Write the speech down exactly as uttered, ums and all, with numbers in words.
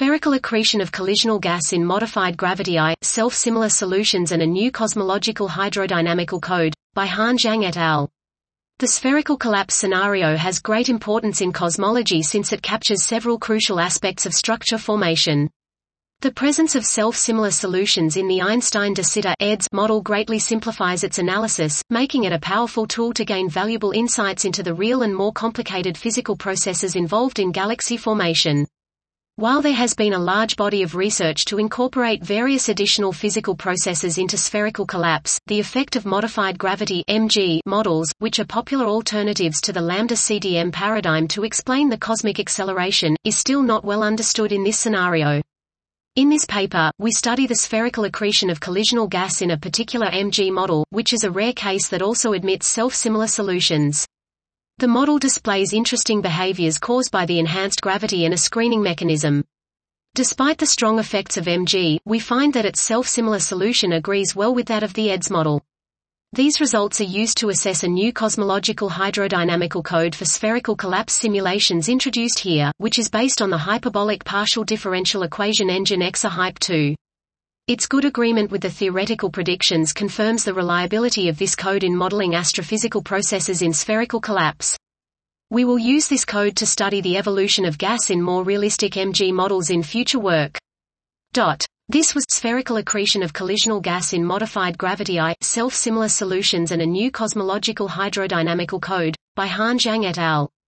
Spherical accretion of collisional gas in modified gravity I, self-similar solutions and a new cosmological hydrodynamical code, by Han Zhang et al. The spherical collapse scenario has great importance in cosmology since it captures several crucial aspects of structure formation. The presence of self-similar solutions in the Einstein-de Sitter E D S model greatly simplifies its analysis, making it a powerful tool to gain valuable insights into the real and more complicated physical processes involved in galaxy formation. While there has been a large body of research to incorporate various additional physical processes into spherical collapse, the effect of modified gravity M G models, which are popular alternatives to the lambda C D M paradigm to explain the cosmic acceleration, is still not well understood in this scenario. In this paper, we study the spherical accretion of collisional gas in a particular M G model, which is a rare case that also admits self-similar solutions. The model displays interesting behaviors caused by the enhanced gravity and a screening mechanism. Despite the strong effects of M G, we find that its self-similar solution agrees well with that of the E D S model. These results are used to assess a new cosmological hydrodynamical code for spherical collapse simulations introduced here, which is based on the hyperbolic partial differential equation engine X A Hype two. Its good agreement with the theoretical predictions confirms the reliability of this code in modeling astrophysical processes in spherical collapse. We will use this code to study the evolution of gas in more realistic M G models in future work. Dot. This was Spherical accretion of collisional gas in modified gravity I, self-similar solutions and a new cosmological hydrodynamical code, by Han Zhang et al.